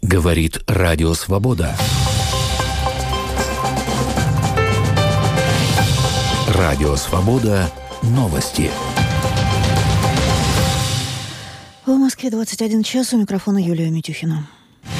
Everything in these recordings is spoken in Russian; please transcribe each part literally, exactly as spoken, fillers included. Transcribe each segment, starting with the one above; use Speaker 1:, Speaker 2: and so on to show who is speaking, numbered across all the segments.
Speaker 1: Говорит Радио Свобода. Радио Свобода. Новости.
Speaker 2: В Москве двадцать один час. У микрофона Юлия Митюхина.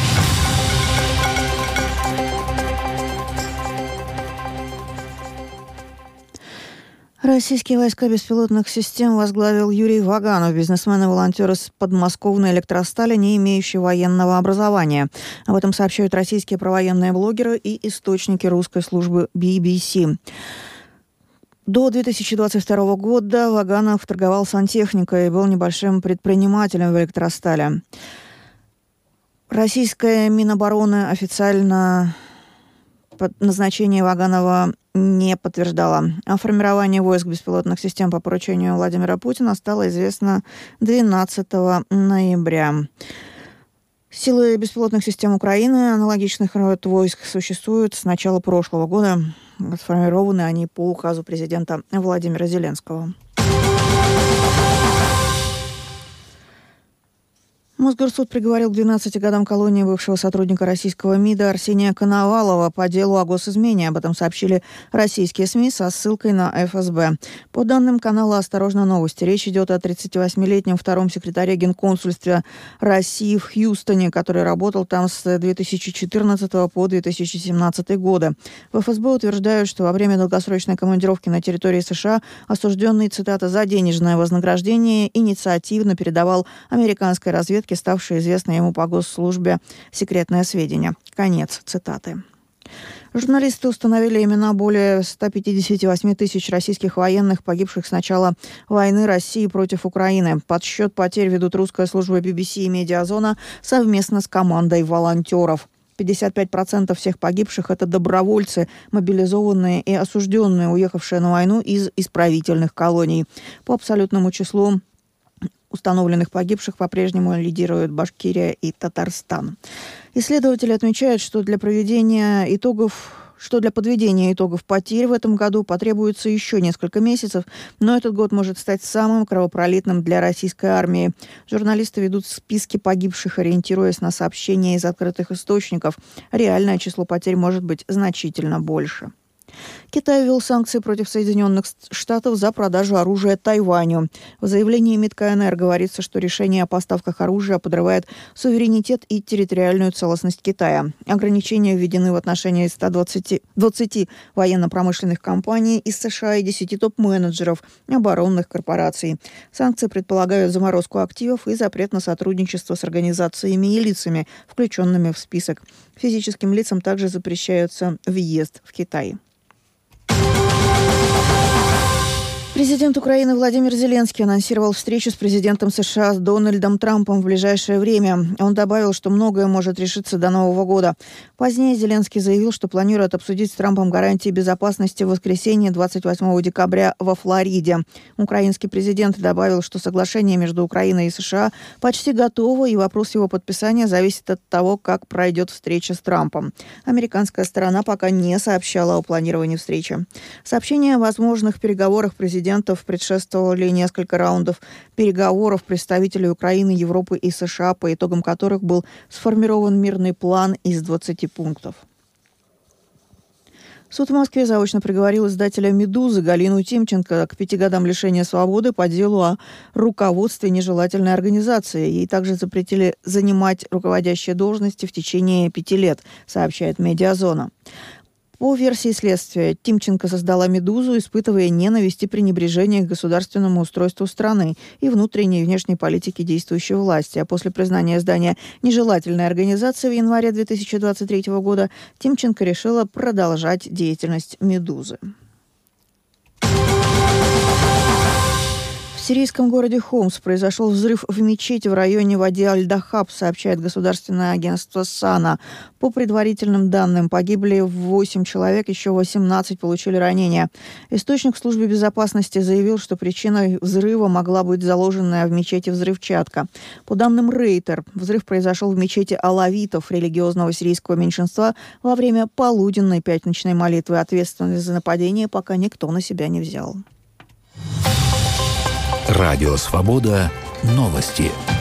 Speaker 2: Российские войска беспилотных систем возглавил Юрий Ваганов, бизнесмен и волонтер из подмосковной электростали, не имеющий военного образования. Об этом сообщают российские провоенные блогеры и источники русской службы би би си. До две тысячи двадцать второго года Ваганов торговал сантехникой и был небольшим предпринимателем в электростале. Российская Минобороны официально назначение Ваганова не подтверждала. О формировании войск беспилотных систем по поручению Владимира Путина стало известно двенадцатого ноября. Силы беспилотных систем Украины, аналогичных род войск, существуют с начала прошлого года. Сформированы они по указу президента Владимира Зеленского. Мосгорсуд приговорил к двенадцати годам колонии бывшего сотрудника российского МИДа Арсения Коновалова по делу о госизмене. Об этом сообщили российские СМИ со ссылкой на эф эс бэ. По данным канала «Осторожно, новости», речь идет о тридцативосьмилетнем втором секретаре Генконсульства России в Хьюстоне, который работал там с две тысячи четырнадцатого по две тысячи семнадцатый годы. В эф эс бэ утверждают, что во время долгосрочной командировки на территории США осужденный, цитата, «за денежное вознаграждение» инициативно передавал американской разведке ставшие известны ему по госслужбе секретные сведения. Конец цитаты. Журналисты установили имена более ста пятидесяти восьми тысяч российских военных, погибших с начала войны России против Украины. Подсчет потерь ведут русская служба би би си и «Медиазона» совместно с командой волонтеров. пятьдесят пять процентов всех погибших – это добровольцы, мобилизованные и осужденные, уехавшие на войну из исправительных колоний. По абсолютному числу установленных погибших по-прежнему лидируют Башкирия и Татарстан. Исследователи отмечают, что для проведения итогов, что для подведения итогов потерь в этом году потребуется еще несколько месяцев, но этот год может стать самым кровопролитным для российской армии. Журналисты ведут списки погибших, ориентируясь на сообщения из открытых источников. Реальное число потерь может быть значительно больше. Китай ввел санкции против Соединенных Штатов за продажу оружия Тайваню. В заявлении МИД ка эн эр говорится, что решение о поставках оружия подрывает суверенитет и территориальную целостность Китая. Ограничения введены в отношении ста двадцати, двадцати военно-промышленных компаний из США и десяти топ-менеджеров оборонных корпораций. Санкции предполагают заморозку активов и запрет на сотрудничество с организациями и лицами, включенными в список. Физическим лицам также запрещается въезд в Китай. Президент Украины Владимир Зеленский анонсировал встречу с президентом США Дональдом Трампом в ближайшее время. Он добавил, что многое может решиться до Нового года. Позднее Зеленский заявил, что планирует обсудить с Трампом гарантии безопасности в воскресенье двадцать восьмого декабря во Флориде. Украинский президент добавил, что соглашение между Украиной и США почти готово, и вопрос его подписания зависит от того, как пройдет встреча с Трампом. Американская сторона пока не сообщала о планировании встречи. Сообщение о возможных переговорах президента предшествовали несколько раундов переговоров представителей Украины, Европы и США, по итогам которых был сформирован мирный план из двадцати пунктов. Суд в Москве заочно приговорил издателя «Медузы» Галину Тимченко к пяти годам лишения свободы по делу о руководстве нежелательной организации. Ей также запретили занимать руководящие должности в течение пяти лет, сообщает «Медиазона». По версии следствия, Тимченко создала «Медузу», испытывая ненависть и пренебрежение к государственному устройству страны и внутренней и внешней политике действующей власти. А после признания издания нежелательной организацией в январе две тысячи двадцать третьего года Тимченко решила продолжать деятельность «Медузы». В сирийском городе Хомс произошел взрыв в мечети в районе Вади-Аль-Дахаб, сообщает государственное агентство САНА. По предварительным данным, погибли восемь человек, еще восемнадцать получили ранения. Источник в службе безопасности заявил, что причиной взрыва могла быть заложенная в мечети взрывчатка. По данным Рейтер, взрыв произошел в мечети алавитов, религиозного сирийского меньшинства, во время полуденной пятничной молитвы. Ответственность за нападение пока никто на себя не взял.
Speaker 1: Радио Свобода. Новости.